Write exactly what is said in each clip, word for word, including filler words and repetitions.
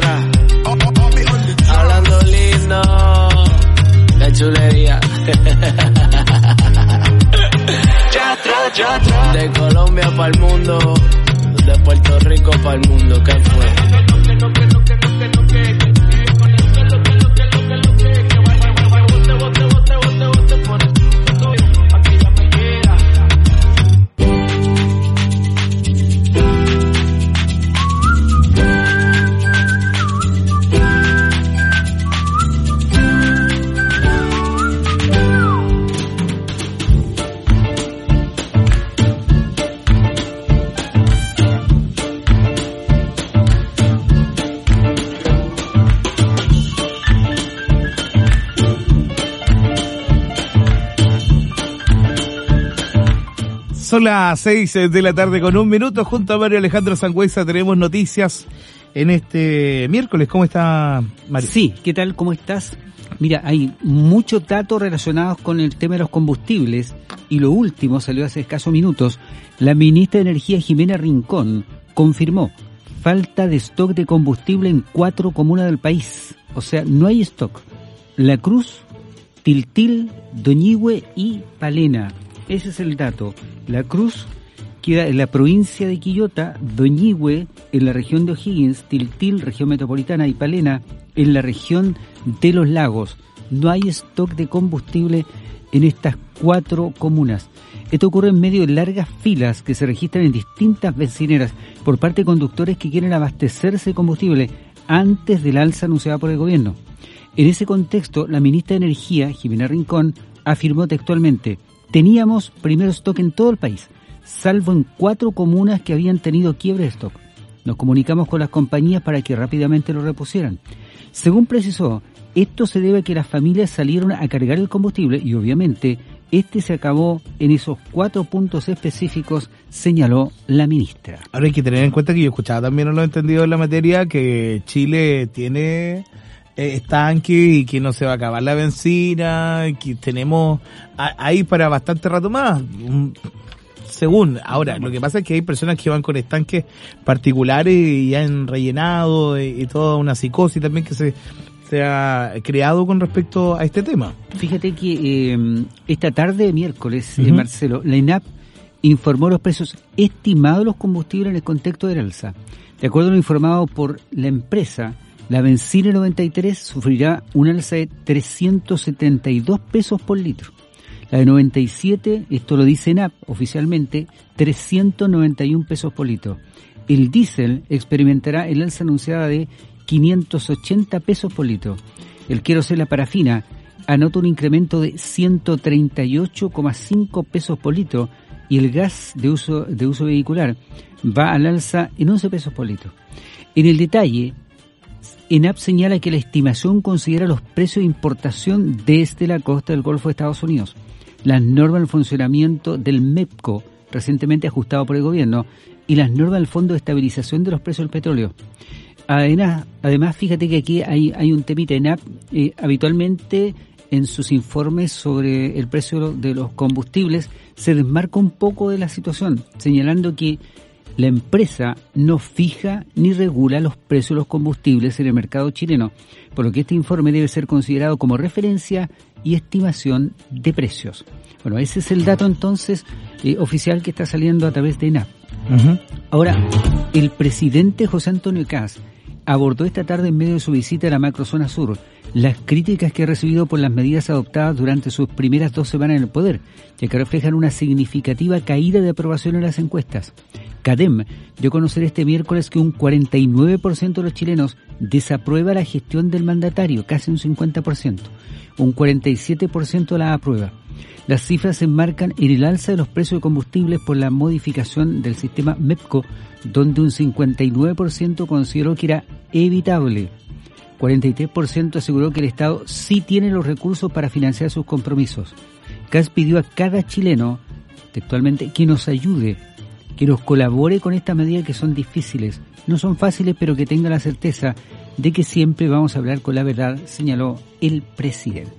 Yeah. Hablando lindo, de chulería. De Colombia para el mundo, de Puerto Rico para el mundo. ¿Qué fue? Son las seis de la tarde con un minuto. Junto a Mario Alejandro Sangüesa tenemos noticias en este miércoles. ¿Cómo está, Mario? Sí, ¿qué tal? ¿Cómo estás? Mira, hay muchos datos relacionados con el tema de los combustibles y lo último salió hace escasos minutos. La ministra de Energía, Jimena Rincón, confirmó falta de stock de combustible en cuatro comunas del país. O sea, no hay stock. La Cruz, Tiltil, Doñihue y Palena. Ese es el dato. La Cruz queda en la provincia de Quillota, Doñihue en la región de O'Higgins, Tiltil, región metropolitana, y Palena en la región de Los Lagos. No hay stock de combustible en estas cuatro comunas. Esto ocurre en medio de largas filas que se registran en distintas bencineras por parte de conductores que quieren abastecerse de combustible antes del alza anunciada por el gobierno. En ese contexto, la ministra de Energía, Jimena Rincón, afirmó textualmente: teníamos primero stock en todo el país, salvo en cuatro comunas que habían tenido quiebre de stock. Nos comunicamos con las compañías para que rápidamente lo repusieran. Según precisó, esto se debe a que las familias salieron a cargar el combustible y obviamente este se acabó en esos cuatro puntos específicos, señaló la ministra. Ahora hay que tener en cuenta que yo escuchaba también a los entendidos en la materia que Chile tiene estanque y que no se va a acabar la benzina, que tenemos ahí para bastante rato más, según. Ahora, lo que pasa es que hay personas que van con estanques particulares y han rellenado y, y toda una psicosis también que se, se ha creado con respecto a este tema. Fíjate que eh, esta tarde de miércoles, uh-huh. eh, Marcelo, la ENAP informó los precios estimados de los combustibles en el contexto del alza. De acuerdo a lo informado por la empresa, la benzina noventa y tres sufrirá un alza de trescientos setenta y dos pesos por litro. La de noventa y siete, esto lo dice ENAP oficialmente, trescientos noventa y uno pesos por litro. El diésel experimentará el alza anunciada de quinientos ochenta pesos por litro. El queroseno, la parafina, anota un incremento de ciento treinta y ocho coma cinco pesos por litro y el gas de uso, de uso vehicular va al alza en once pesos por litro. En el detalle, ENAP señala que la estimación considera los precios de importación desde la costa del Golfo de Estados Unidos, las normas del funcionamiento del MEPCO, recientemente ajustado por el gobierno, y las normas del Fondo de Estabilización de los Precios del Petróleo. Además, además fíjate que aquí hay, hay un temita. ENAP eh, habitualmente en sus informes sobre el precio de los combustibles se desmarca un poco de la situación, señalando que la empresa no fija ni regula los precios de los combustibles en el mercado chileno, por lo que este informe debe ser considerado como referencia y estimación de precios. Bueno, ese es el dato entonces eh, oficial que está saliendo a través de ENAP. Uh-huh. Ahora, el presidente José Antonio Kast abordó esta tarde en medio de su visita a la macrozona sur las críticas que ha recibido por las medidas adoptadas durante sus primeras dos semanas en el poder, ya que reflejan una significativa caída de aprobación en las encuestas. CADEM dio a conocer este miércoles que un cuarenta y nueve por ciento de los chilenos desaprueba la gestión del mandatario, casi un cincuenta por ciento. Un cuarenta y siete por ciento la aprueba. Las cifras se enmarcan en el alza de los precios de combustibles por la modificación del sistema MEPCO, donde un cincuenta y nueve por ciento consideró que era evitable. cuarenta y tres por ciento aseguró que el Estado sí tiene los recursos para financiar sus compromisos. Kast pidió a cada chileno, textualmente, que nos ayude, que nos colabore con estas medidas que son difíciles. No son fáciles, pero que tenga la certeza de que siempre vamos a hablar con la verdad, señaló el presidente.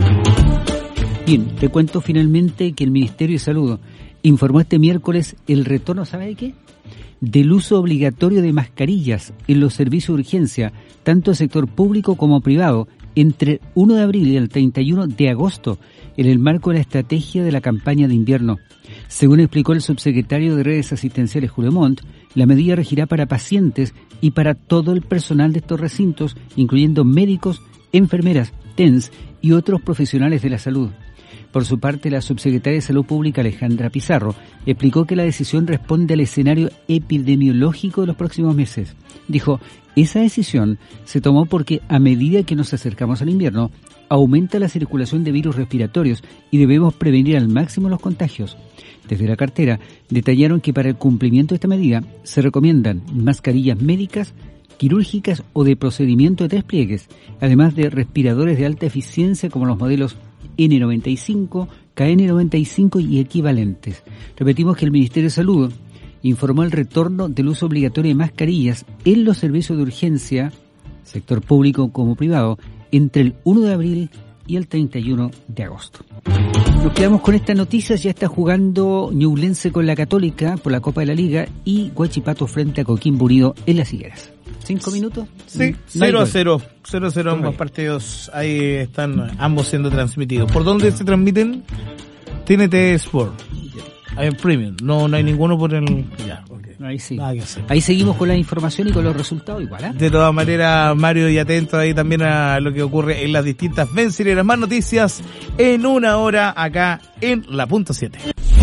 Bien, te cuento finalmente que el Ministerio de Salud informó este miércoles el retorno, ¿sabe de qué? del uso obligatorio de mascarillas en los servicios de urgencia, tanto el sector público como privado, entre el uno de abril y el treinta y uno de agosto, en el marco de la estrategia de la campaña de invierno. Según explicó el subsecretario de Redes Asistenciales Julio Montt, la medida regirá para pacientes y para todo el personal de estos recintos, incluyendo médicos, enfermeras, T E N S y otros profesionales de la salud. Por su parte, la subsecretaria de Salud Pública, Alejandra Pizarro, explicó que la decisión responde al escenario epidemiológico de los próximos meses. Dijo, esa decisión se tomó porque a medida que nos acercamos al invierno, aumenta la circulación de virus respiratorios y debemos prevenir al máximo los contagios. Desde la cartera detallaron que para el cumplimiento de esta medida se recomiendan mascarillas médicas, quirúrgicas o de procedimiento de tres pliegues, además de respiradores de alta eficiencia como los modelos N noventa y cinco, K N noventa y cinco y equivalentes. Repetimos que el Ministerio de Salud informó el retorno del uso obligatorio de mascarillas en los servicios de urgencia, sector público como privado, entre el uno de abril y el treinta y uno de agosto. Nos quedamos con estas noticias. Ya está jugando Ñublense con la Católica por la Copa de la Liga y Huachipato frente a Coquimbo Unido en las Higueras. ¿Cinco minutos? Sí, cero a cero. cero a cero ambos partidos. Ahí están ambos siendo transmitidos. ¿Por dónde se transmiten? T N T Sport. Hay en Premium. No, no hay ninguno por el... Ya, okay. Ahí sí. Ahí seguimos con la información y con los resultados igual, ¿eh? De todas maneras, Mario, y atento ahí también a lo que ocurre en las distintas vencileras. Más noticias en una hora acá en La Punto siete.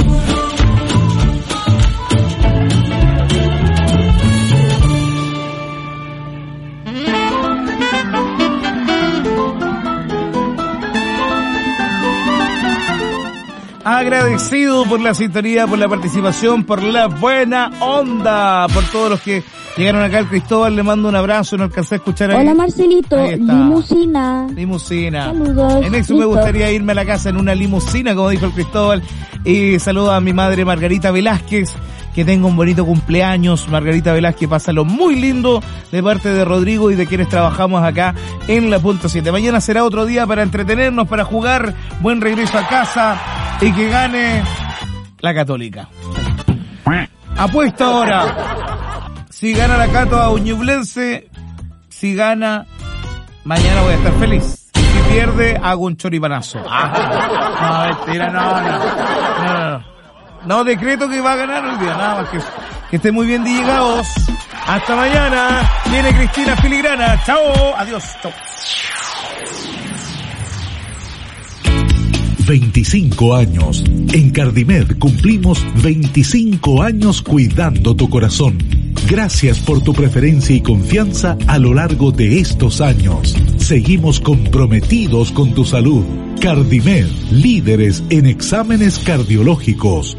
Agradecido por la sintonía, por la participación, por la buena onda, por todos los que llegaron acá al Cristóbal. Le mando un abrazo, no alcancé a escuchar ahí. Hola Marcelito, limusina. Limusina. Saludos. En eso me gustaría irme a la casa en una limusina, como dijo el Cristóbal. Y saludo a mi madre Margarita Velázquez, que tenga un bonito cumpleaños. Margarita Velázquez, pásalo muy lindo de parte de Rodrigo y de quienes trabajamos acá en La Punto siete. Mañana será otro día para entretenernos, para jugar. Buen regreso a casa y que gane la Católica. Apuesta ahora. Si gana la Cato a Ñublense, si gana, mañana voy a estar feliz. Y si pierde, hago un choripanazo. Ah, no, mentira, no, no, no, no. No decreto que va a ganar el día, nada más que eso. Que estén muy bien llegados. Hasta mañana. Viene Cristina Filigrana. Chao. Adiós. Chao. veinticinco años. En Cardimed cumplimos veinticinco años cuidando tu corazón. Gracias por tu preferencia y confianza a lo largo de estos años. Seguimos comprometidos con tu salud. Cardimed, líderes en exámenes cardiológicos.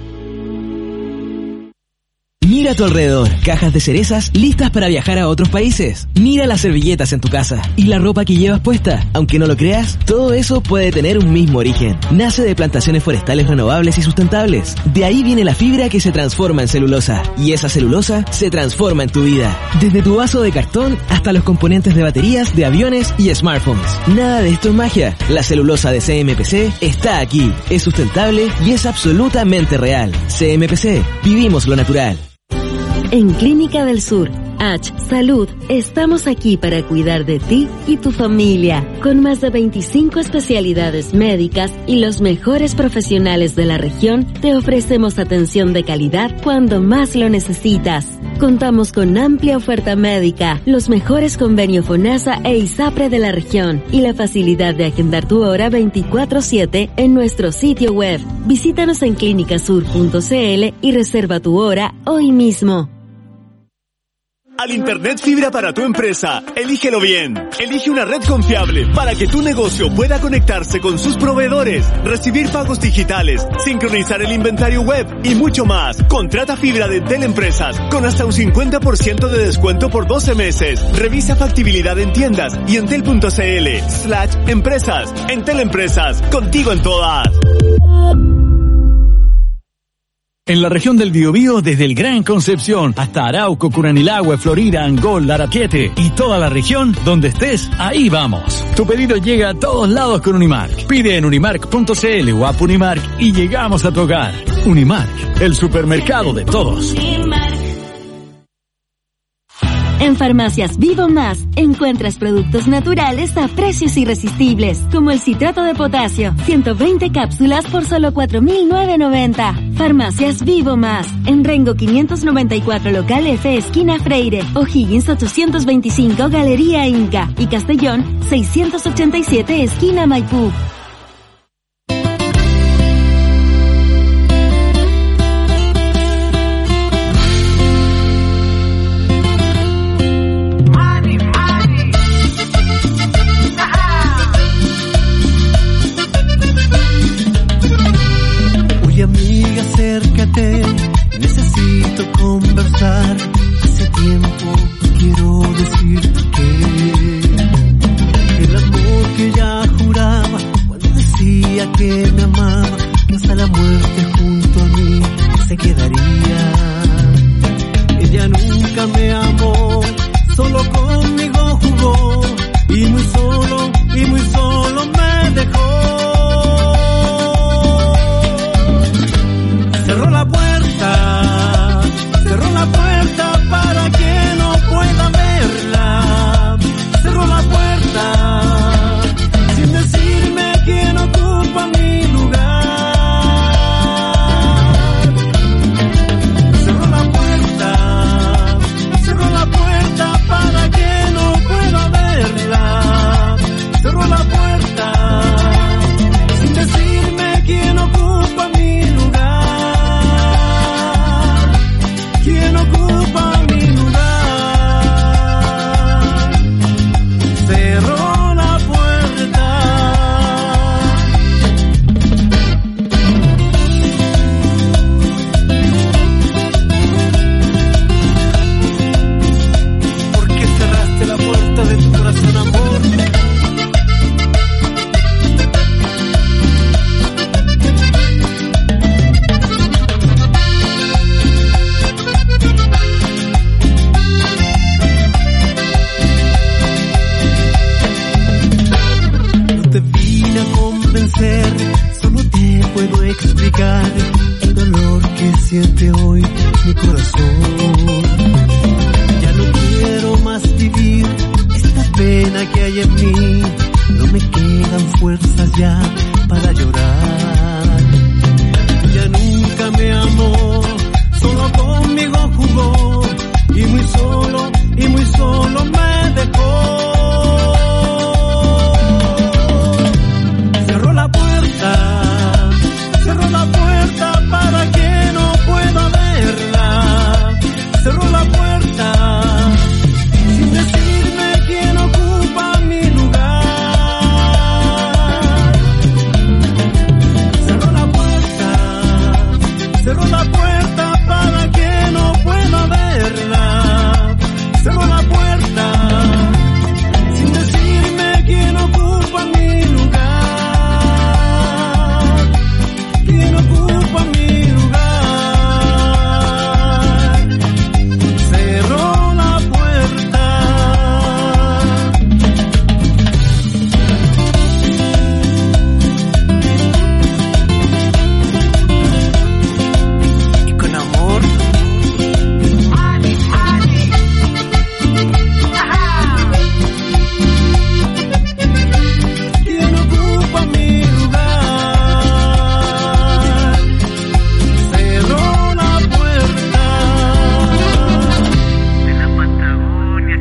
Mira a tu alrededor, cajas de cerezas listas para viajar a otros países. Mira las servilletas en tu casa y la ropa que llevas puesta. Aunque no lo creas, todo eso puede tener un mismo origen. Nace de plantaciones forestales renovables y sustentables. De ahí viene la fibra que se transforma en celulosa. Y esa celulosa se transforma en tu vida. Desde tu vaso de cartón hasta los componentes de baterías, de aviones y smartphones. Nada de esto es magia. La celulosa de C M P C está aquí. Es sustentable y es absolutamente real. C M P C. Vivimos lo natural. En Clínica del Sur, H Salud, estamos aquí para cuidar de ti y tu familia, con más de veinticinco especialidades médicas y los mejores profesionales de la región. Te ofrecemos atención de calidad cuando más lo necesitas. Contamos con amplia oferta médica, los mejores convenios FONASA e ISAPRE de la región y la facilidad de agendar tu hora veinticuatro siete en nuestro sitio web. Visítanos en clínicasur punto c l y reserva tu hora hoy mismo. Al Internet fibra para tu empresa, elígelo bien. Elige una red confiable para que tu negocio pueda conectarse con sus proveedores, recibir pagos digitales, sincronizar el inventario web y mucho más. Contrata fibra de Entel Empresas con hasta un cincuenta por ciento de descuento por doce meses. Revisa factibilidad en tiendas y entel punto c l slash empresas. Entel Empresas, contigo en todas. En la región del Biobío, desde el Gran Concepción hasta Arauco, Curanilahue, Florida, Angol, Larapiete y toda la región, donde estés, ahí vamos. Tu pedido llega a todos lados con Unimark. Pide en unimark punto c l o app Unimark y llegamos a tu hogar. Unimark, el supermercado de todos. En Farmacias Vivo Más encuentras productos naturales a precios irresistibles, como el citrato de potasio, ciento veinte cápsulas por solo cuatro mil novecientos noventa. Farmacias Vivo Más, en Rengo quinientos noventa y cuatro local F, esquina Freire, O'Higgins ochocientos veinticinco, Galería Inca, y Castellón seiscientos ochenta y siete, esquina Maipú. Acércate, necesito conversar. Hace tiempo quiero decirte que el amor que ella juraba cuando decía que me amaba, que hasta la muerte junto a mí se quedaría. Ella nunca me amó, solo conmigo jugó y muy solo, y muy solo me dejó. Cerró la puerta, cerró la puerta para que no pueda verla. Cerró la puerta sin decirme quién ocupa mi lugar. Cerró la puerta, cerró la puerta para que no pueda verla. Cerró la puerta sin decirme quién ocupa mi lugar. ¿Quién ocupa mi lugar? Cerró la puerta. ¿Por qué cerraste la puerta de tu corazón, amor? Solo te puedo explicar el dolor que siente hoy mi corazón. Ya no quiero más vivir esta pena que hay en mí. No me quedan fuerzas ya para llorar. Ya nunca me amó, solo conmigo jugó y muy solo, y muy solo me dejó. Cerró la puerta para que no pueda verla. Cerró la puerta sin decirme quién ocupa mi lugar. Cerró la puerta, cerró la puerta para que no pueda verla. Cerró la puerta sin decirme quién ocupa mi lugar. ¿Quién ocupa mi lugar? Cerró la puerta. Y con amor. ¿Quién ocupa mi lugar? Cerró la puerta de la Patagonia.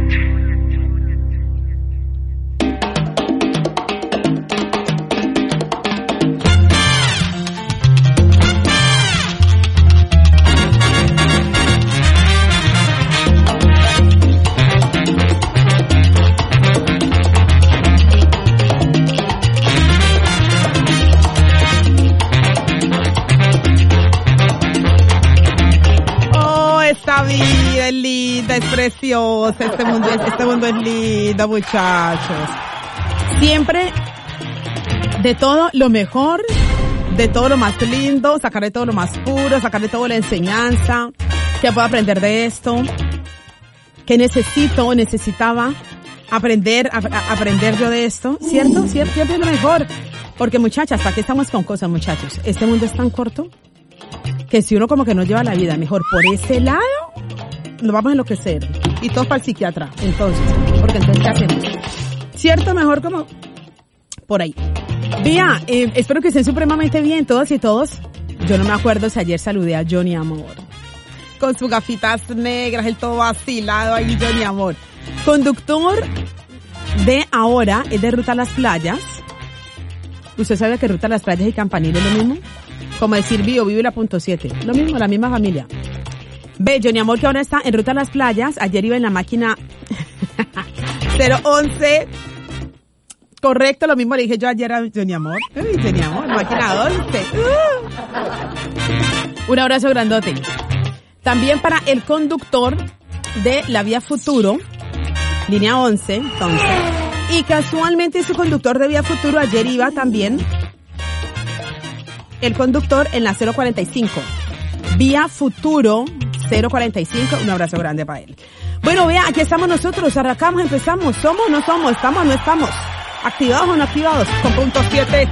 Oh, esta vida es linda, es preciosa, este mundo, es- este mundo es lindo, muchachos. Siempre de todo lo mejor, de todo lo más lindo, sacarle todo lo más puro, sacarle toda la enseñanza que puedo aprender de esto, que necesito o necesitaba aprender, a, a- aprender yo de esto, ¿cierto? Siempre, siempre es lo mejor. Porque muchachas, ¿para qué estamos con cosas, muchachos? Este mundo es tan corto que si uno como que no lleva la vida mejor por ese lado, nos vamos a enloquecer. y todos para el psiquiatra, entonces, porque entonces, ¿qué hacemos? Cierto, mejor como por ahí. Vía, eh, espero que estén supremamente bien todos y todos. Yo no me acuerdo si ayer saludé a Johnny Amor. Con sus gafitas negras, el todo vacilado ahí, Johnny Amor. Conductor de ahora es de Ruta a las Playas. ¿Usted sabe que Ruta a las Playas y Campanil es lo mismo? Como decir Bio, Vivo y la punto siete. Lo mismo, la misma familia. Ve, Johnny Amor, que ahora está en Ruta a las Playas. Ayer iba en la máquina cero once. Correcto, lo mismo le dije yo ayer a Johnny Amor. Uy, Johnny Amor, máquina once. Uh. Un abrazo grandote. También para el conductor de la Vía Futuro, línea once, entonces. Y casualmente su conductor de Vía Futuro ayer iba también el conductor en la cero cuarenta y cinco. Vía Futuro cero cuarenta y cinco, un abrazo grande para él. Bueno, vea, aquí estamos nosotros, arrancamos, empezamos, somos o no somos, estamos o no estamos, activados o no activados, con punto siete.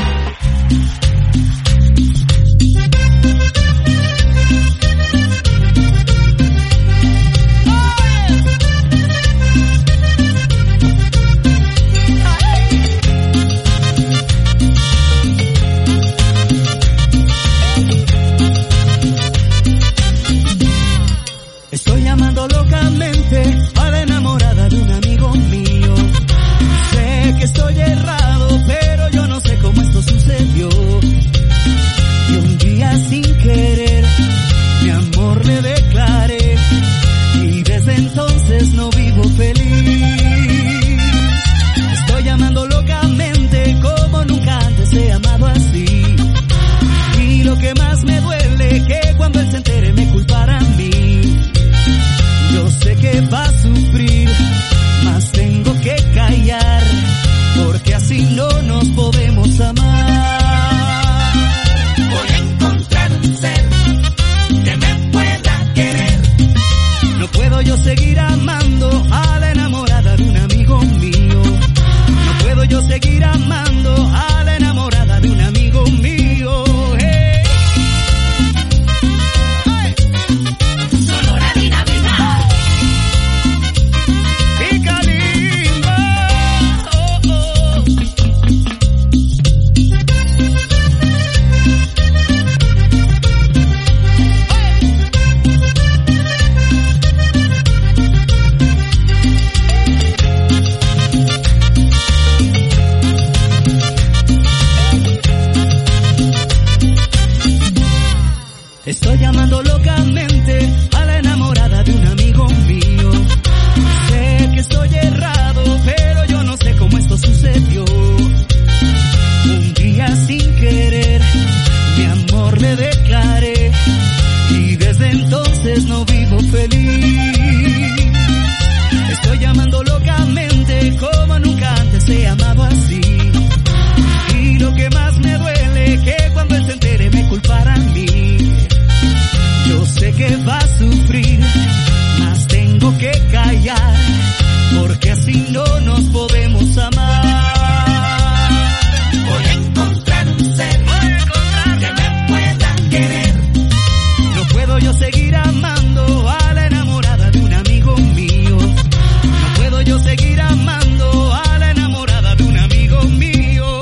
Estoy llamando locamente a la enamorada de un amigo mío. Sé que estoy errado, pero yo no sé cómo esto sucedió. Y un día sin querer, mi amor le declaré. Y desde entonces no vivo feliz. Estoy llamando locamente como nunca antes he amado así. Y lo que más me duele, que cuando él se entere me culpará a mí. Yo sé que va a sufrir, mas tengo que callar, porque así no nos podemos amar. Voy a encontrar un ser que me pueda querer. No puedo yo seguir amando a la enamorada de un amigo mío. No puedo yo seguir amando a la enamorada de un amigo mío. Hey. Hey. Sonora Dinamita. Estoy llamando locamente a la enamorada de un amigo mío. Sé que estoy errado, pero yo no sé cómo esto sucedió. Un día sin querer, mi amor le declaré. Y desde entonces no vivo feliz. Estoy llamando locamente como nunca antes he amado así. Y lo que más me duele, que cuando él se entere me culpará a mí. Yo sé que va a sufrir, mas tengo que callar, porque así no nos podemos amar. Voy a encontrar un ser que me pueda querer. No puedo yo seguir amando a la enamorada de un amigo mío. No puedo yo seguir amando a la enamorada de un amigo mío.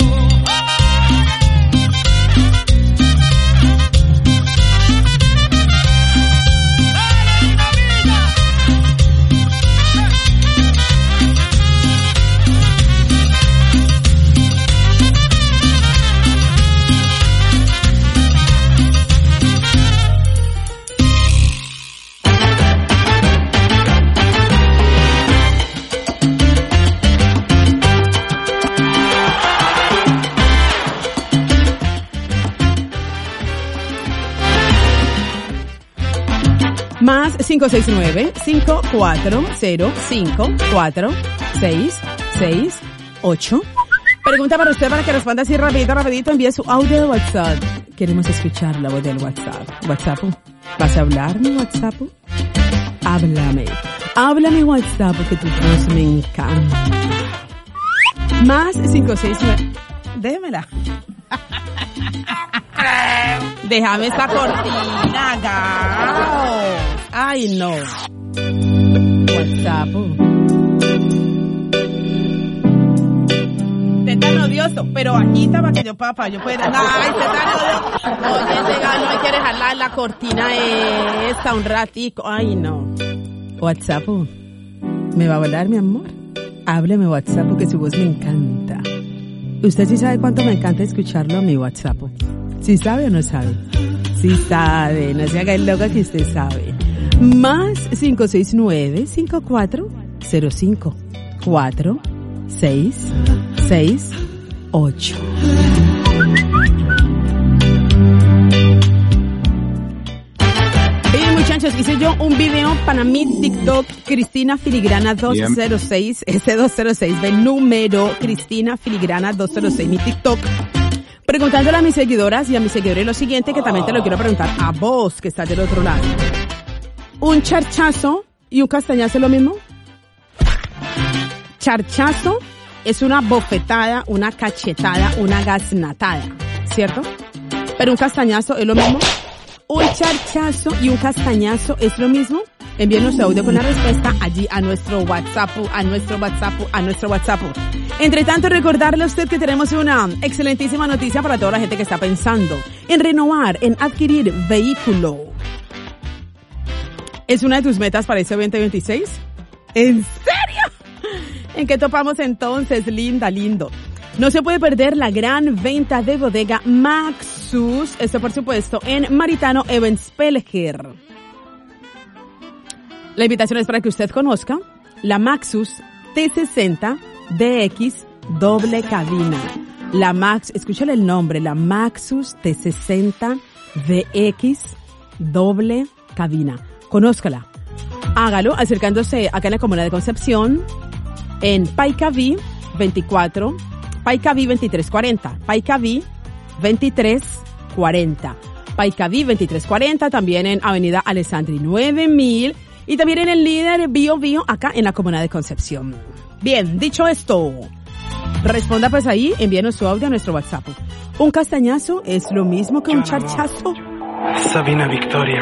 Más cinco seis nueve, cinco cuatro cero, cinco cuatro seis seis ocho. Pregunta para usted para que responda así rapidito, rapidito. Envíe su audio de WhatsApp. Queremos escuchar la voz del WhatsApp. WhatsApp. ¿Vas a hablar mi WhatsApp? Háblame. Háblame WhatsApp porque tu voz me encanta. Más cinco seis nueve. Déjamela. Déjame esa cortina, gao. Ay, no. WhatsApp. Usted tan odioso, pero agita para que yo papá, yo pueda. Ay, usted tan odioso. Oye, llega, no me quiere jalar la cortina esta un ratico. Ay, no. WhatsApp. ¿Me va a hablar, mi amor? Hábleme WhatsApp, que su voz me encanta. ¿Usted sí sabe cuánto me encanta escucharlo a mi WhatsApp? ¿Sí sabe o no sabe? Sí sabe, no se haga el loco que usted sabe. Más cinco seis nueve, cinco cuatro cero cinco, cuatro seis seis ocho. Bien, muchachos, hice yo un video para mi TikTok, Cristina Filigrana dos cero seis, ese dos cero seis, del número Cristina Filigrana dos cero seis, mi TikTok, preguntándole a mis seguidoras y a mis seguidores lo siguiente, que también te lo quiero preguntar a vos que estás del otro lado. ¿Un charchazo y un castañazo es lo mismo? Charchazo es una bofetada, una cachetada, una gaznatada, ¿cierto? Pero un castañazo es lo mismo. ¿Un charchazo y un castañazo es lo mismo? Envíenos su audio con la respuesta allí a nuestro WhatsApp, a nuestro WhatsApp, a nuestro WhatsApp. Entre tanto, recordarle a usted que tenemos una excelentísima noticia para toda la gente que está pensando en renovar, en adquirir vehículo. ¿Es una de tus metas para este veinte veintiséis? ¿En serio? ¿En qué topamos entonces, linda, lindo? No se puede perder la gran venta de bodega Maxus. Esto, por supuesto, en Maritano Evenspelger. La invitación es para que usted conozca la Maxus T sesenta D X doble cabina. La Max, escúchale el nombre, la Maxus T sesenta D X doble cabina. Conózcala. Hágalo acercándose acá en la comuna de Concepción, en Paicaví veinticuatro, Paicaví veintitrés cuarenta, Paicaví veintitrés cuarenta, Paicaví veintitrés cuarenta, también en Avenida Alessandri nueve mil y también en el líder Bio Bio acá en la comuna de Concepción. Bien, dicho esto, responda pues ahí, envíenos su audio a nuestro WhatsApp. ¿Un castañazo es lo mismo que un charchazo? Sabina Victoria.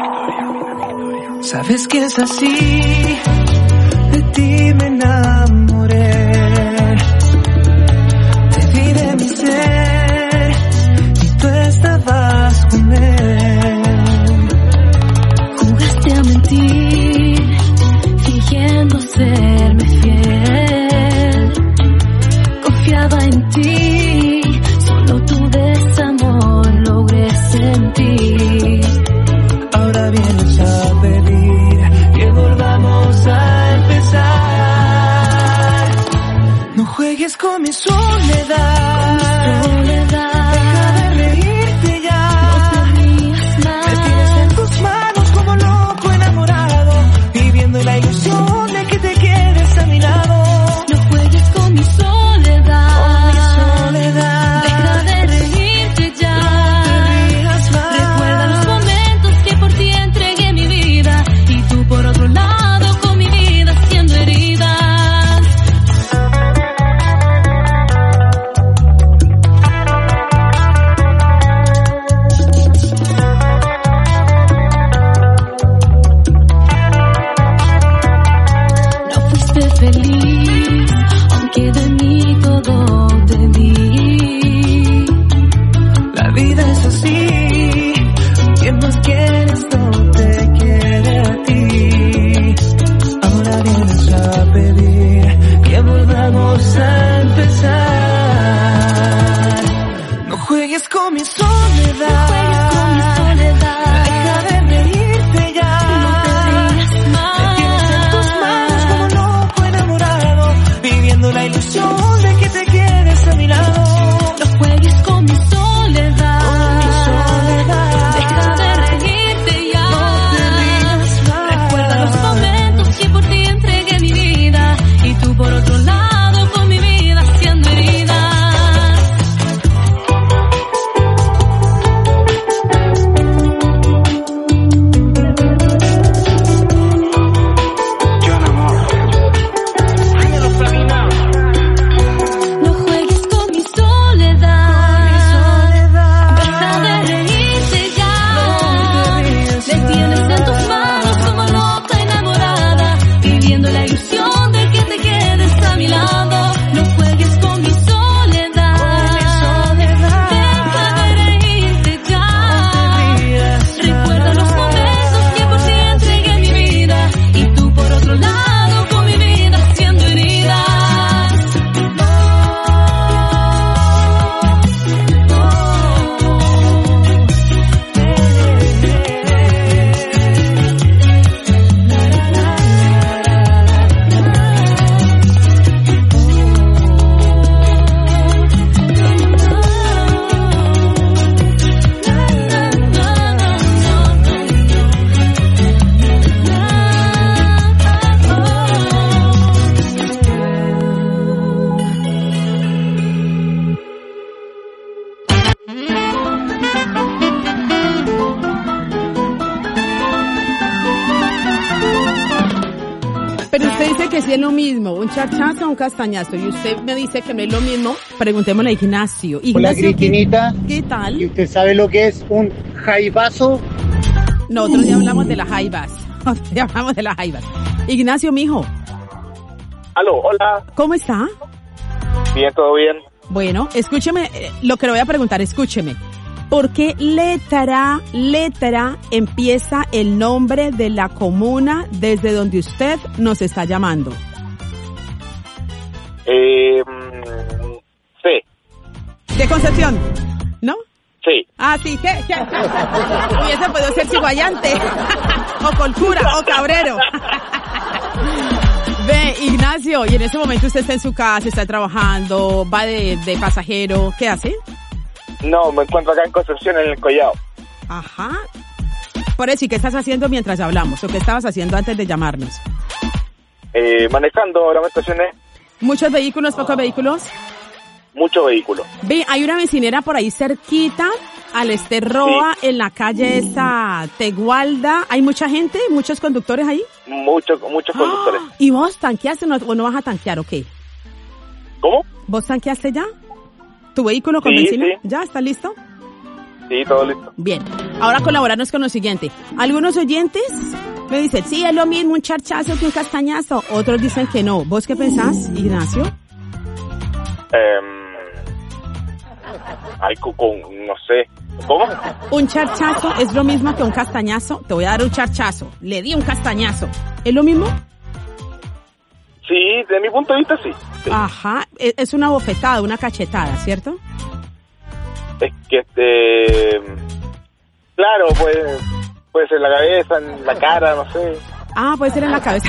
Sabes que es así, de ti me enamoré, te vi de mi ser y tú estabas con él. Jugaste a mentir, fingiendo serme fiel, confiaba en ti, solo tu desamor logré sentir. Ahora vienes a pedir que volvamos a empezar. No juegues con mi soledad, con mi soledad. Deja de reírte ya, no te rías más. Me tienes en tus manos como loco enamorado, viviendo en la ilusión de que te quedes a mi lado. No juegues con mi soledad, con mi soledad. Deja de reírte ya, no te rías más. Recuerda los momentos que por ti entregué mi vida y tú por otro lado con mi vida siendo heridas. que sí es lo mismo, un charchazo o un castañazo. Y usted me dice que no es lo mismo, preguntémosle a Ignacio. Ignacio, Hola, Cristinita. ¿Qué, ¿Qué tal? ¿Y usted sabe lo que es un jaibazo? Nosotros ya hablamos de las jaibas. Ya hablamos de las jaibas. Ignacio, mijo. Aló, hola. ¿Cómo está? Bien, todo bien. Bueno, escúcheme, eh, lo que le voy a preguntar, escúcheme. ¿Por qué letra, letra empieza el nombre de la comuna desde donde usted nos está llamando? Eh, sí. ¿De Concepción? ¿No? Sí. Ah, sí, ¿qué? ¿Qué? Hubiese podido ser Chiguayante, o Colcura, o Cabrero. Ve, Ignacio, y en ese momento usted está en su casa, está trabajando, va de, de pasajero, ¿qué hace? No, me encuentro acá en Concepción, en el Collado. Ajá. Por eso, ¿y qué estás haciendo mientras hablamos? ¿O qué estabas haciendo antes de llamarnos? Eh, manejando, ahora me estacioné. ¿Muchos vehículos, pocos vehículos? Muchos vehículos. Ve, hay una vecinera por ahí cerquita, al Esterroa, sí. En la calle esa Tegualda. ¿Hay mucha gente? ¿Muchos conductores ahí? Muchos, muchos conductores. ¡Ah! ¿Y vos tanqueaste o no, o no vas a tanquear o qué? ¿Cómo? ¿Vos tanqueaste ya? ¿Tu vehículo con sí, benzina? Sí. ¿Ya está listo? Sí, todo listo. Bien. Ahora colaborarnos con lo siguiente. Algunos oyentes me dicen, sí, es lo mismo un charchazo que un castañazo. Otros dicen que no. ¿Vos qué pensás, Ignacio? Eh, ay, con, no sé. ¿Cómo? Un charchazo es lo mismo que un castañazo. Te voy a dar un charchazo. Le di un castañazo. ¿Es lo mismo? Sí, de mi punto de vista sí. sí. Ajá, es una bofetada, una cachetada, ¿cierto? Es que este... Claro, puede, puede ser en la cabeza, en la cara, no sé. Ah, puede ser en la cabeza.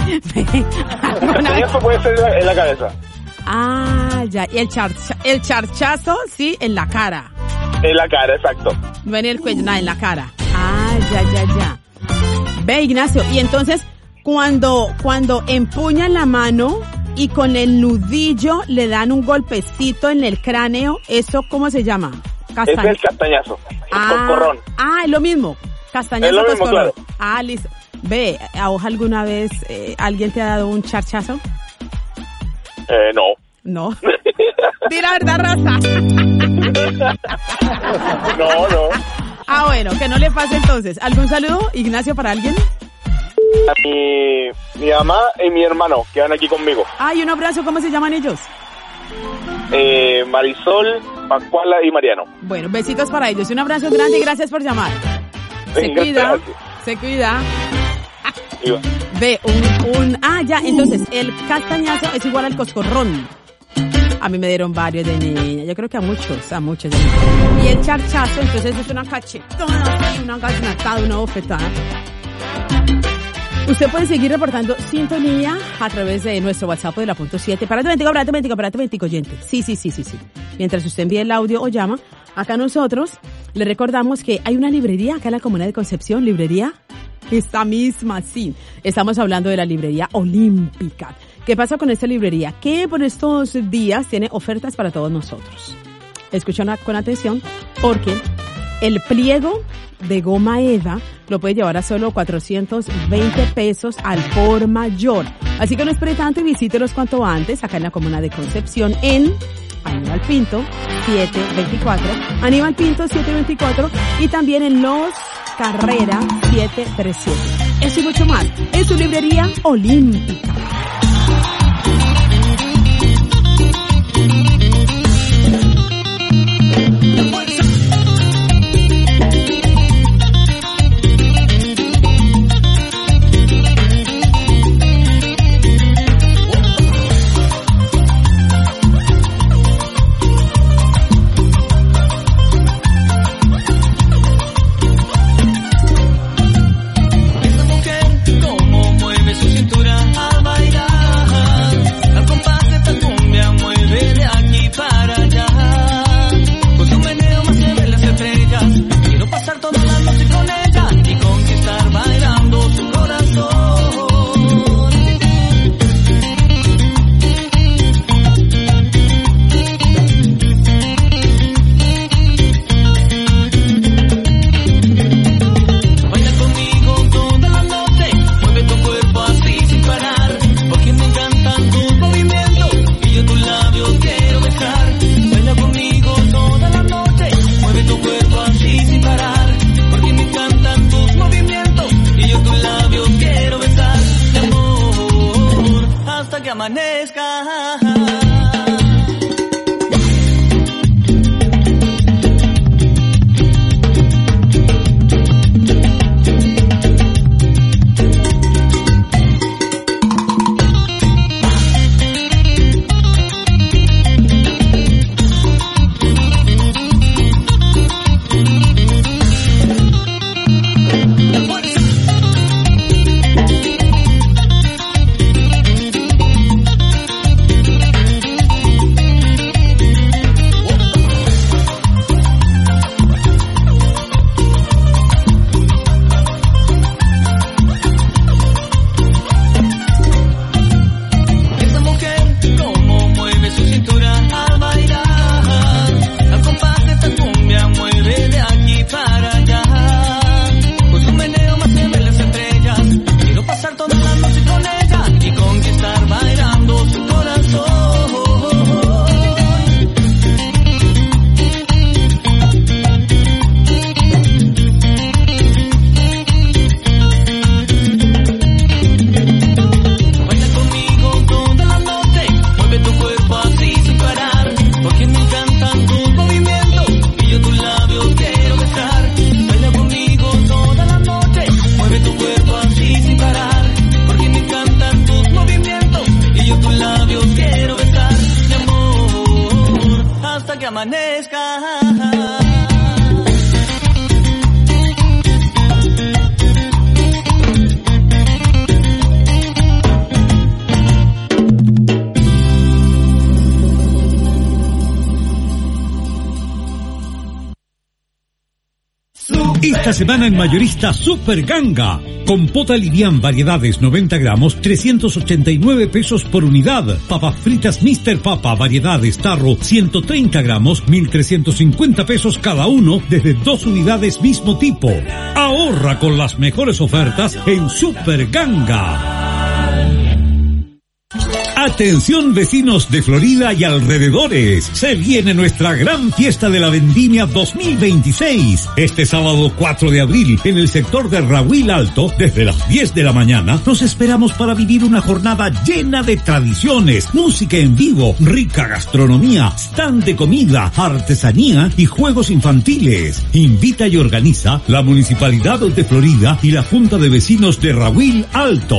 Eso puede ser en la, en la cabeza. Ah, ya, y el, charcha, el charchazo, sí, en la cara. En la cara, exacto. No en el cuello, nada, en la cara. Ah, ya, ya, ya. Ve, Ignacio, y entonces... Cuando, cuando empuñan la mano y con el nudillo le dan un golpecito en el cráneo, ¿eso cómo se llama? Castañazo. Es el castañazo, el ah, coscorrón. Ah, es lo mismo, castañazo, es lo mismo, coscorrón. Claro. Ah, listo. Ve, ¿a vos alguna vez eh, alguien te ha dado un charchazo? Eh, no. No. Di la verdad, Rosa. No, no. Ah, bueno, que no le pase entonces. ¿Algún saludo, Ignacio, para alguien? A mi, mi mamá y mi hermano, que van aquí conmigo. Ay, un abrazo, ¿cómo se llaman ellos? Eh, Marisol, Pascuala y Mariano. Bueno, besitos para ellos, un abrazo grande y gracias por llamar. Se Venga, cuida, gracias. se cuida. Iba. Ve, un, un, ah, ya, entonces, el castañazo es igual al coscorrón. A mí me dieron varios de niña, yo creo que a muchos, a muchos de niña. Y el charchazo, entonces es una cachetada, una gaznatada, una bofetada. Usted puede seguir reportando sintonía a través de nuestro WhatsApp de la punto siete. Parate veintico, parate veintico, parate veintico, oyente. Sí, sí, sí, sí, sí. Mientras usted envíe el audio o llama, acá nosotros le recordamos que hay una librería acá en la comuna de Concepción, librería esta misma, sí. Estamos hablando de la librería Olímpica. ¿Qué pasa con esta librería? Que por estos días tiene ofertas para todos nosotros. Escuchen con atención porque el pliego de goma Eva lo puede llevar a solo cuatrocientos veinte pesos al por mayor. Así que no espere tanto y visítelos cuanto antes acá en la comuna de Concepción en Aníbal Pinto setecientos veinticuatro, Aníbal Pinto setecientos veinticuatro y también en Los Carrera setecientos treinta y siete. Eso y mucho más en su librería Olímpica. Esa mujer, cómo mueve su cintura al bailar. amanezca. Esta semana en Mayorista Super Ganga. Compota livián variedades noventa gramos, trescientos ochenta y nueve pesos por unidad. Papas fritas mister Papa variedades tarro, ciento treinta gramos, mil trescientos cincuenta pesos cada uno, desde dos unidades mismo tipo. Ahorra con las mejores ofertas en Super Ganga. Atención vecinos de Florida y alrededores, se viene nuestra gran fiesta de la vendimia dos mil veintiséis. Este sábado cuatro de abril en el sector de Rahuil Alto, desde las diez de la mañana, nos esperamos para vivir una jornada llena de tradiciones, música en vivo, rica gastronomía, stand de comida, artesanía y juegos infantiles. Invita y organiza la Municipalidad de Florida y la Junta de Vecinos de Rahuil Alto.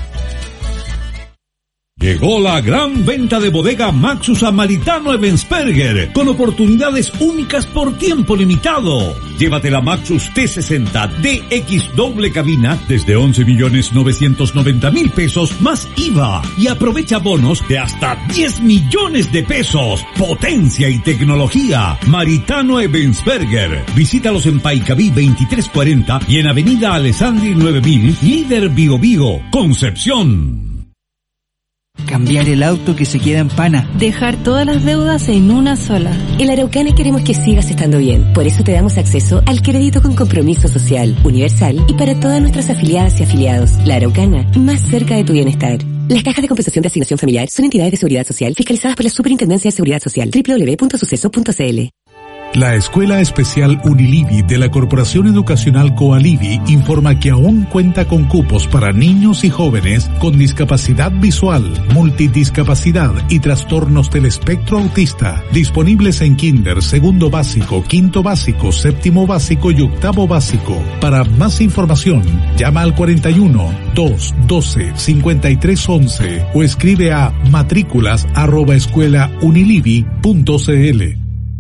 Llegó la gran venta de bodega Maxus a Maritano Ebensperger, con oportunidades únicas por tiempo limitado. Llévate la Maxus T sesenta D X doble cabina desde once millones novecientos noventa mil pesos más I V A y aprovecha bonos de hasta diez millones de pesos. Potencia y tecnología. Maritano Ebensperger. Visítalos en Paicaví veintitrés cuarenta y en Avenida Alessandri nueve mil, Líder Bio Bio, Concepción. Cambiar el auto que se queda en pana. Dejar todas las deudas en una sola. En la Araucana queremos que sigas estando bien. Por eso te damos acceso al crédito con compromiso social, universal y para todas nuestras afiliadas y afiliados. La Araucana, más cerca de tu bienestar. Las cajas de compensación de asignación familiar son entidades de seguridad social fiscalizadas por la Superintendencia de Seguridad Social. doble u doble u doble u punto suceso punto c l. La Escuela Especial Unilivi de la Corporación Educacional Coalivi informa que aún cuenta con cupos para niños y jóvenes con discapacidad visual, multidiscapacidad y trastornos del espectro autista, disponibles en kinder, segundo básico, quinto básico, séptimo básico y octavo básico. Para más información, llama al cuarenta y uno, dos, doce, cincuenta y tres once o escribe a matrículas arroba escuela unilivi punto c l.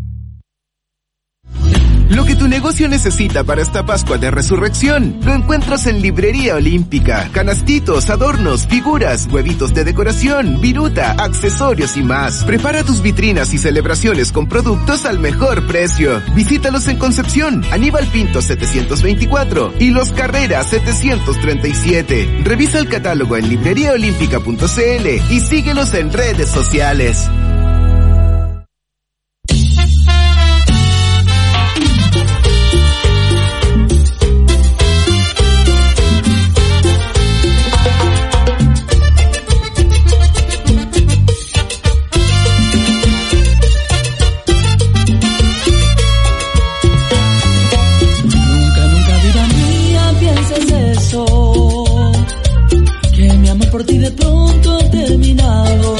Lo que tu negocio necesita para esta Pascua de Resurrección lo encuentras en Librería Olímpica. Canastitos, adornos, figuras, huevitos de decoración, viruta, accesorios y más. Prepara tus vitrinas y celebraciones con productos al mejor precio. Visítalos en Concepción, Aníbal Pinto setecientos veinticuatro y Los Carreras setecientos treinta y siete. Revisa el catálogo en librería olímpica punto c l y síguelos en redes sociales. Por ti de pronto ha terminado.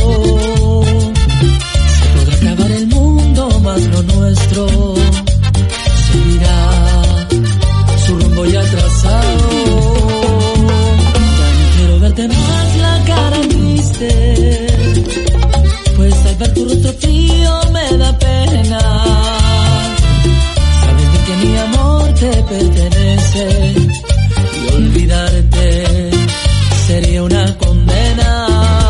Se podrá acabar el mundo, mas lo nuestro seguirá su rumbo ya trazado. Ya no quiero verte más la cara triste, pues al ver tu rostro frío me da pena. Sabiendo que mi amor te pertenece y olvidarte sería una condena.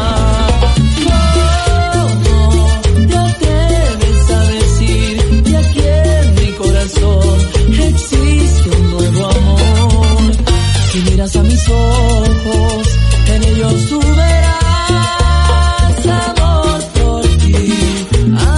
¿Cómo te atreves a decir que aquí en mi corazón existe un nuevo amor? Si miras a mis ojos, en ellos tú verás amor por ti.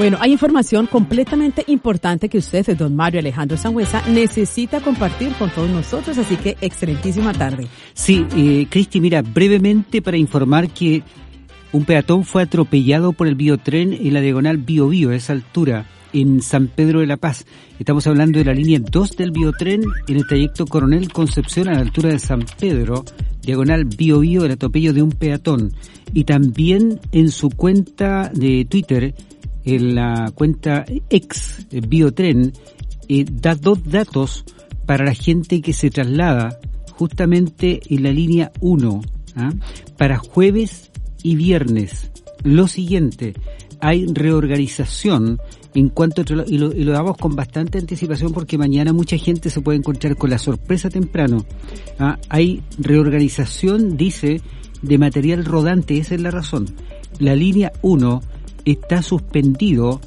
Bueno, hay información completamente importante que usted, don Mario Alejandro Sangüesa, necesita compartir con todos nosotros, así que excelentísima tarde. Sí, eh, Cristi, mira, brevemente para informar que un peatón fue atropellado por el biotren en la diagonal Bío Bío, a esa altura, en San Pedro de la Paz. Estamos hablando de la línea dos del biotren en el trayecto Coronel Concepción a la altura de San Pedro, diagonal Bío Bío, el atropello de un peatón. Y también en su cuenta de Twitter, en la cuenta ex biotren, eh, da dos datos para la gente que se traslada justamente en la línea uno, ¿ah? Para jueves y viernes. Lo siguiente, hay reorganización en cuanto a, y lo, y lo damos con bastante anticipación porque mañana mucha gente se puede encontrar con la sorpresa temprano. ¿Ah? Hay reorganización, dice, de material rodante, esa es la razón. La línea uno está suspendido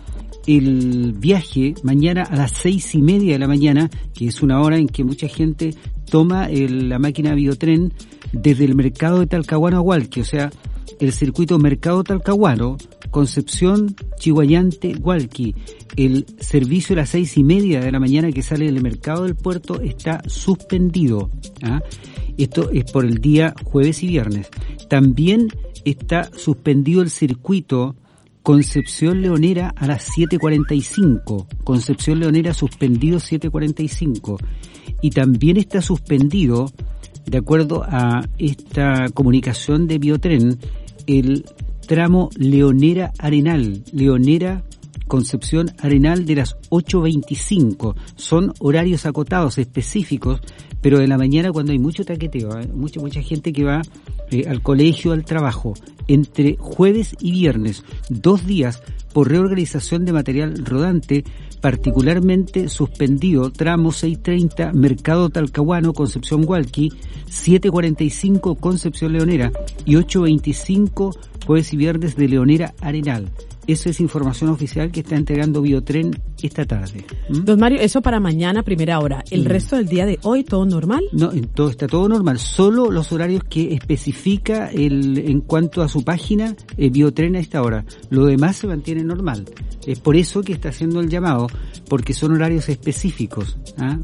el viaje mañana a las seis y media de la mañana, que es una hora en que mucha gente toma el, la máquina biotren desde el mercado de Talcahuano a Hualqui, o sea, el circuito Mercado Talcahuano, Concepción, Chihuayante, Hualqui. El servicio a las seis y media de la mañana que sale del mercado del puerto está suspendido. ¿Ah? Esto es por el día jueves y viernes. También está suspendido el circuito Concepción Leonera a las siete cuarenta y cinco. Concepción Leonera suspendido siete cuarenta y cinco. Y también está suspendido, de acuerdo a esta comunicación de biotren, el tramo Leonera Arenal, Leonera Concepción Arenal de las ocho veinticinco. Son horarios acotados, específicos, pero de la mañana cuando hay mucho taqueteo, ¿eh? mucha mucha gente que va eh, al colegio, al trabajo, entre jueves y viernes, dos días por reorganización de material rodante, particularmente suspendido tramo seiscientos treinta Mercado Talcahuano, Concepción Hualqui, siete cuarenta y cinco Concepción Leonera y ocho veinticinco jueves y viernes de Leonera Arenal. Esa es información oficial que está entregando Biotren esta tarde. ¿Mm? Don Mario, eso para mañana primera hora. ¿El mm. resto del día de hoy todo normal? No, todo está todo normal. Solo los horarios que especifica el en cuanto a su página eh, Biotren a esta hora. Lo demás se mantiene normal. Es por eso que está haciendo el llamado, porque son horarios específicos. ¿Ah?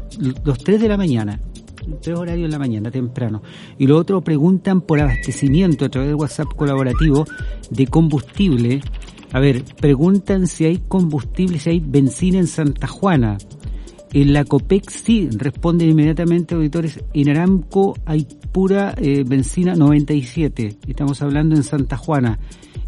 Los tres de la mañana. Tres horarios en la mañana, temprano. Y lo otro, preguntan por abastecimiento a través del WhatsApp colaborativo de combustible. A ver, preguntan si hay combustible, si hay benzina en Santa Juana. En la Copec sí, responden inmediatamente auditores. En Aramco hay pura eh, benzina noventa y siete. Estamos hablando en Santa Juana.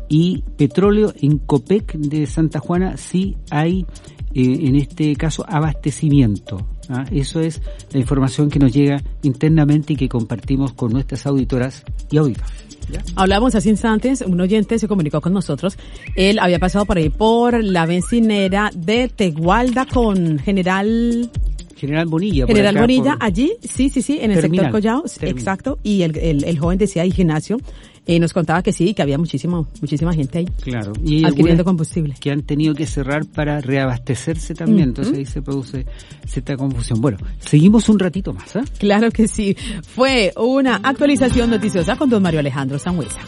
Y petróleo en Copec de Santa Juana sí hay, eh, en este caso, abastecimiento. ¿Ah? Eso es la información que nos llega internamente y que compartimos con nuestras auditoras y auditores. ¿Ya? Hablamos hace instantes, un oyente se comunicó con nosotros. Él había pasado por ahí por la bencinera de Tegualda con General... General Bonilla. General por acá, Bonilla, por... allí, sí, sí, sí, en el Terminal. sector Collao, Terminal. exacto. Y el, el, el joven decía ahí, Ignacio, eh, nos contaba que sí, que había muchísimo, muchísima gente ahí. Claro. Y adquiriendo combustible. Que han tenido que cerrar para reabastecerse también, uh-huh. Entonces ahí se produce cierta confusión. Bueno, seguimos un ratito más, ¿eh? Claro que sí. Fue una actualización noticiosa con don Mario Alejandro Sangüesa.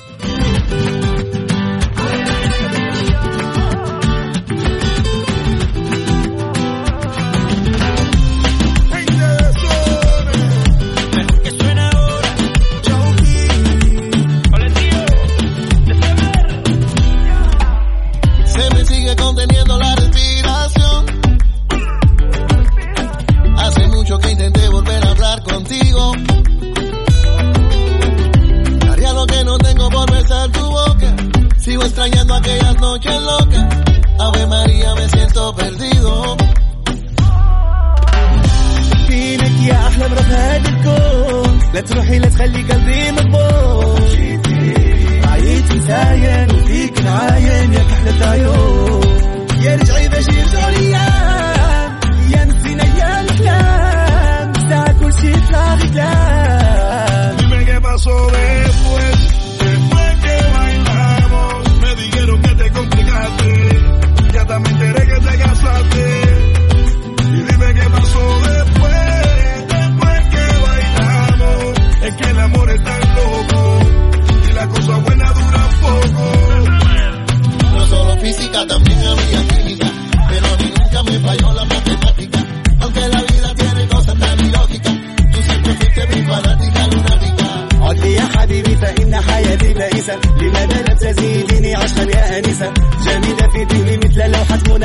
Conteniendo la respiración. Hace mucho que intenté volver a hablar contigo. Haría lo que no tengo por besar tu boca. Sigo extrañando aquellas noches locas. Ave María, me siento perdido. فينك يا أحلى مرة في هذا الكون لا تروحي لا تخلي قلبي مضبوط عييت وزاين وفيك نعاين يا كحلة عيون يا رجعي باش يرجعوا الايام يا نسينا يا الكلام ساعة كل شي طلع كلام. Dime qué pasó después, después que bailamos. Me dijeron que te complicaste, ya también enteré que te casaste. Y dime qué pasó después, después que bailamos. Es que el amor es tan loco y las cosas buenas duran poco. No solo física, también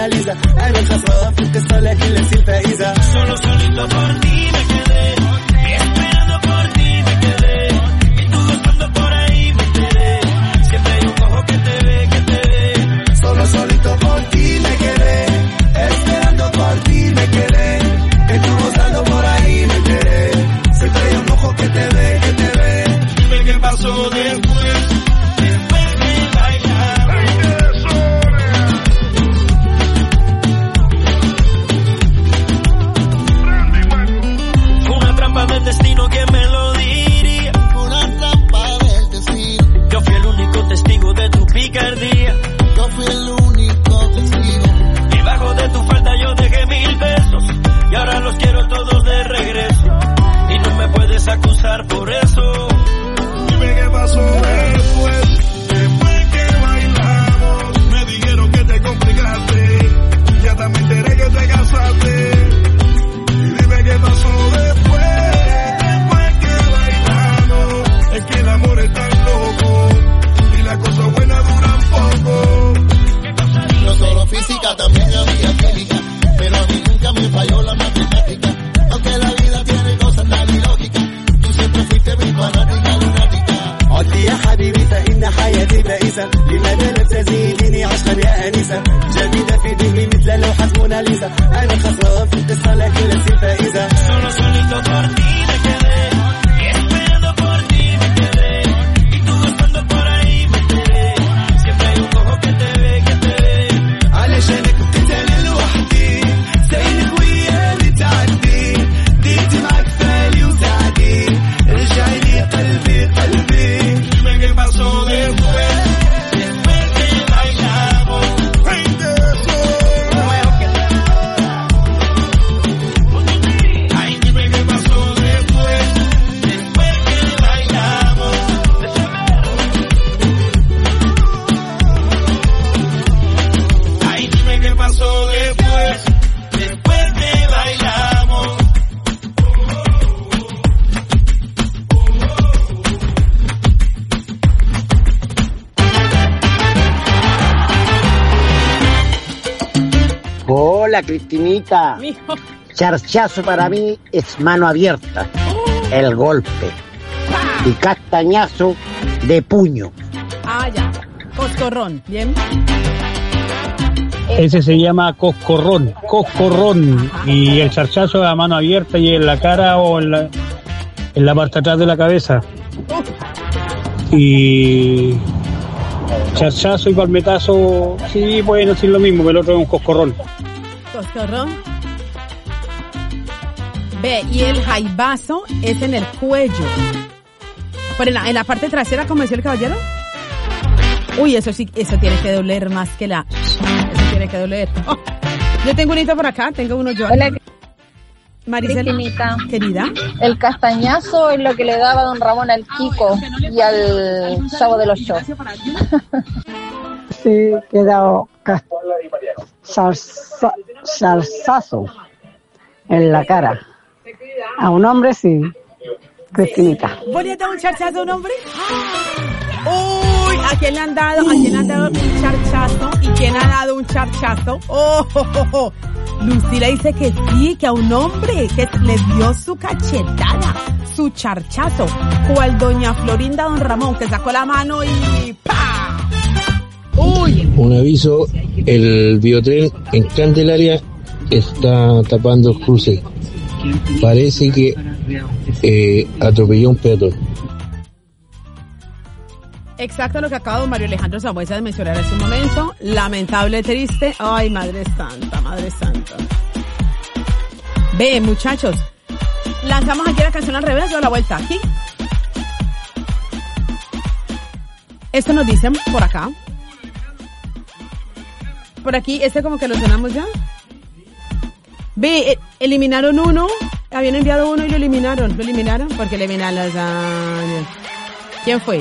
Mona Lisa. أنا الخسران في القصة لكن لست الفائزة. Solo solito por ti me quedé, esperando por ti me quedé, y tú gozando por ahí me quedé. Siempre hay un ojo que te ve, que te ve. Solo solito por ti me quedé, esperando por ti me quedé, y tú gozando por ahí me quedé. Siempre hay un ojo que te ve, que te ve. Dime qué pasó después, después de bailar. Una trampa del destino que me lo diría. Una trampa del destino. Yo fui el único testigo de tu picardía. Yo fui el único testigo. Y bajo de tu falda yo dejé mil besos. Y ahora los quiero todos de regreso. Y no me puedes acusar por eso. Dime qué pasó después, después que bailamos. Me dijeron que te complicaste, ya también me enteré que te casaste. Y dime qué pasó después, después que bailamos. Es que el amor es tan loco y las cosas buenas duran poco. No solo física, también había química, pero a mí nunca me falló la matemática. Aunque la vida tiene cosas tan ilógicas, tú siempre fuiste mi fanática lunática. عدي يا حبيبي فإن حياتي بائسة، لماذا لا تزيديني عشقا يا أنيسة؟ جديدة في ذهني مثل لوحة موناليزا. أنا خسران في القصة لكن لست الفائزة. Solo solito por ti me quedé, esperando por ti me quedé, y tú gozando por ahí me quedé. Siempre hay un ojo que te ve, que te ve. علشانك كنت أنا لوحدي، زينك ويا اللي تعدي، ديت معك بالي وساعدي، رجعي لي قلبي قلبي. Dime qué pasó después, después que bailamos. Ay, dime qué pasó después, después que bailamos. Ay, dime qué pasó después, después que bailamos. Hola, Cristinita. Charchazo para mí es mano abierta, el golpe. Y castañazo de puño. Ah, ya. Coscorrón, bien. Ese se llama coscorrón, coscorrón. Y el charchazo a mano abierta y en la cara o en la, en la parte de atrás de la cabeza. Y charchazo y palmetazo, sí, pueden decir lo mismo, pero el otro es un coscorrón. Coscorrón. Ve, y el jaibazo es en el cuello. Pero en la, en la parte trasera, como decía el caballero. Uy, eso sí, eso tiene que doler más que la... Eso tiene que doler. Oh, yo tengo un hito por acá, tengo uno yo. Hola, Maricela, Cristinita. Querida. El castañazo es lo que le daba don Ramón al Kiko y al Chavo de los Shows. Sí, quedado salsazo en la cara. A un hombre sí, Cristinita. ¿Vos le has dado un charchazo a un hombre? Uy, ¿a quién le han dado? ¿A quién le han dado un charchazo? ¿Y quién ha dado un charchazo? Oh, oh, oh, oh. Lucila dice que sí, que a un hombre que le dio su cachetada, su charchazo, cual doña Florinda don Ramón, que sacó la mano y ¡pa! Uy. Un aviso, el biotren en Candelaria está tapando el cruce. Parece que eh, atropelló un peatón. Exacto lo que acaba don Mario Alejandro Zambuesa de mencionar hace un momento. Lamentable, triste. Ay, madre santa, madre santa. Ve, muchachos. Lanzamos aquí la canción al revés o a la vuelta. Aquí. Esto nos dicen por acá. Por aquí, este como que lo sonamos ya. Ve, eh, eliminaron uno. Habían enviado uno y lo eliminaron. Lo eliminaron porque eliminan las años. ¿Quién fue?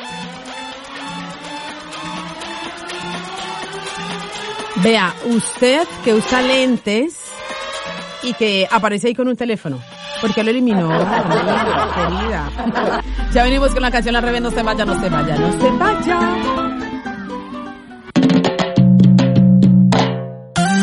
Vea, usted que usa lentes y que aparece ahí con un teléfono. ¿Por qué lo eliminó? Querida. Ya venimos con la canción al revés. No se vaya, no se vaya, no se vaya.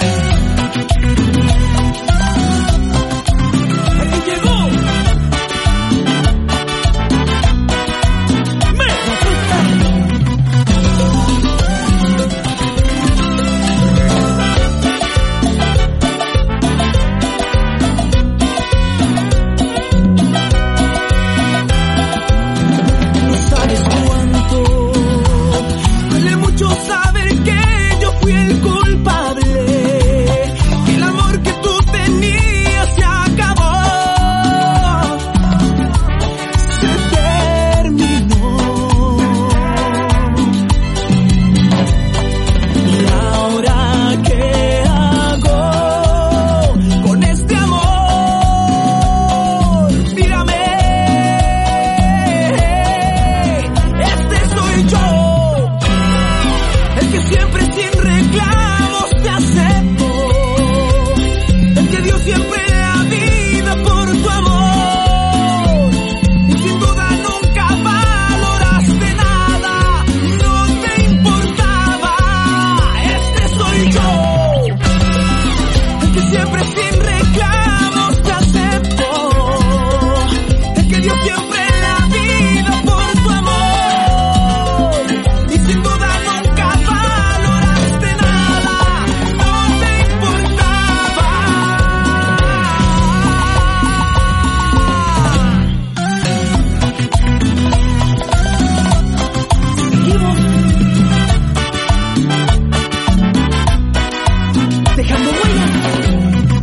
dejando huellas.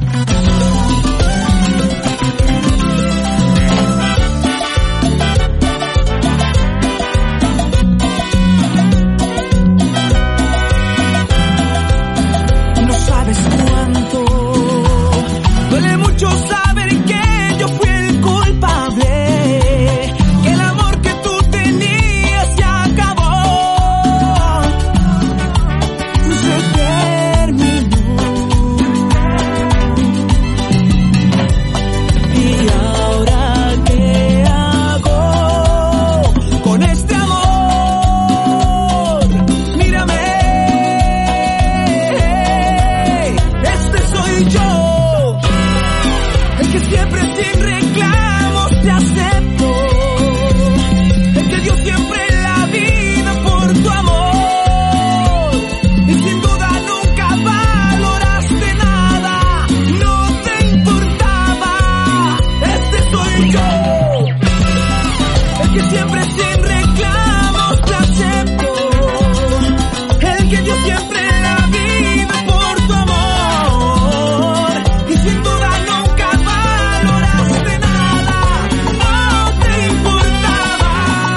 No sabes cuánto duele mucho saber que yo fui el culpable, que el amor que tú tenías se acabó, se terminó. Y ahora qué hago con este amor, mírame, este soy yo, el que siempre sin reclamos te acepto, el que dio siempre la vida por tu amor, y sin duda nunca valoraste nada, no te importaba, este soy yo, el que siempre sin reclamos te acepto, el que dio siempre la vida por tu amor, y sin duda nunca valoraste nada, no te importaba.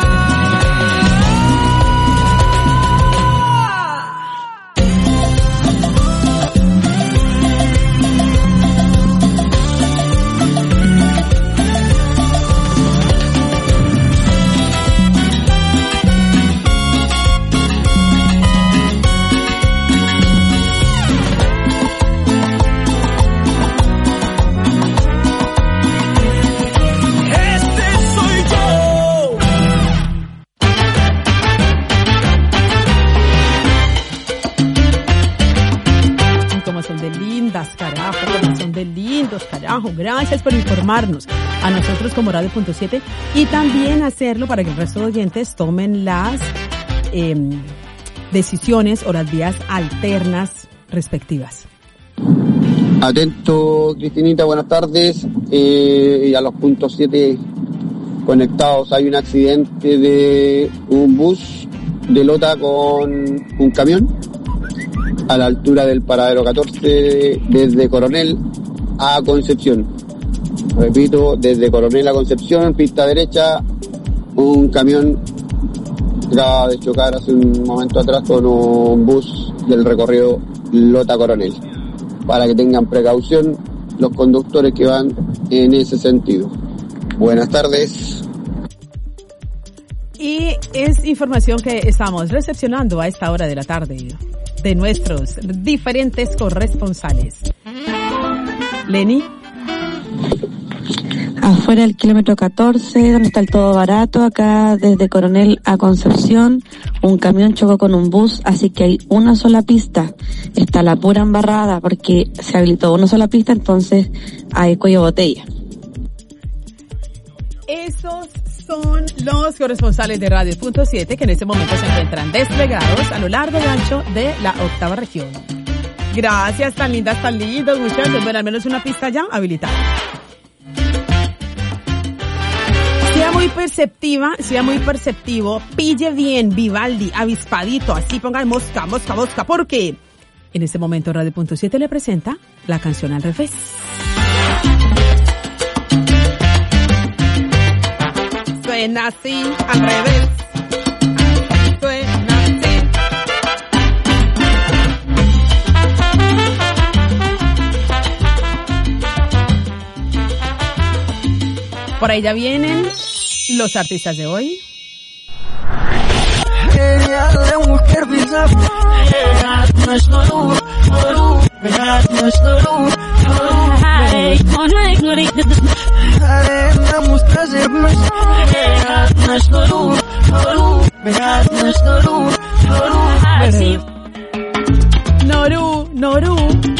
Este soy yo. Y como son de lindas, carajo, como son de lindos, carajo. Gracias por informarnos a nosotros como Radio Punto siete y también hacerlo para que el resto de oyentes tomen las eh, decisiones o las vías alternas respectivas. Atento, Cristinita, buenas tardes. Eh, y a los puntos siete conectados, hay un accidente de un bus de Lota con un camión a la altura del paradero catorce desde Coronel a Concepción. Repito, desde Coronel a Concepción, pista derecha, un camión acaba de chocar hace un momento atrás con un bus del recorrido Lota Coronel. Para que tengan precaución los conductores que van en ese sentido. Buenas tardes. Y es información que estamos recepcionando a esta hora de la tarde de nuestros diferentes corresponsales. Lenny. Afuera del kilómetro catorce, donde está el Todo Barato, acá desde Coronel a Concepción, un camión chocó con un bus, así que hay una sola pista. Está la pura embarrada porque se habilitó una sola pista, entonces hay cuello botella. Esos son los corresponsales de Radio Punto siete que en este momento se encuentran desplegados a lo largo y ancho de la octava región. Gracias, tan lindas, tan lindos, muchachos. Bueno, al menos una pista ya habilitada. Sea muy perceptiva, sea muy perceptivo, pille bien, Vivaldi, avispadito, así pongan mosca, mosca, mosca, porque en este momento Radio Punto siete le presenta la canción al revés. Suena así, al revés. Suena así. Por ahí ya vienen los artistas de hoy. Noru, Noru.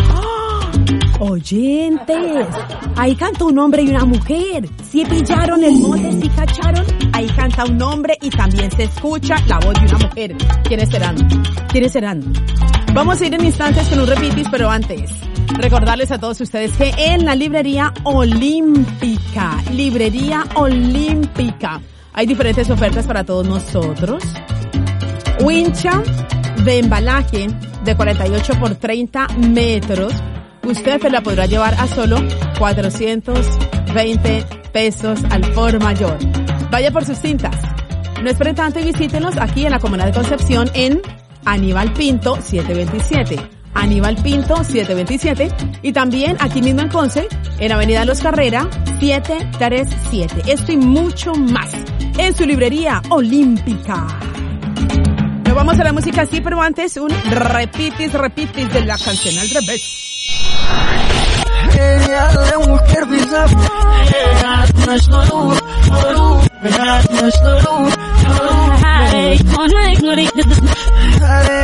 Oyentes, ahí canta un hombre y una mujer. Si pillaron el mote, si cacharon, ahí canta un hombre y también se escucha la voz de una mujer. ¿Quiénes serán? ¿Quiénes serán? Vamos a ir en instantes con un repitis, pero antes, recordarles a todos ustedes que en la librería Olímpica, librería Olímpica, hay diferentes ofertas para todos nosotros. Wincha de embalaje de cuarenta y ocho por treinta metros, usted se la podrá llevar a solo cuatrocientos veinte pesos al por mayor. Vaya por sus cintas. No esperen tanto y visítenos aquí en la Comuna de Concepción en Aníbal Pinto setecientos veintisiete. Aníbal Pinto setecientos veintisiete. Y también aquí mismo en Conce, en Avenida Los Carrera setecientos treinta y siete. Esto y mucho más en su librería olímpica. Nos vamos a la música así, pero antes un repitis, repitis de la canción al revés.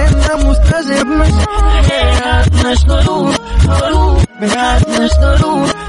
Arena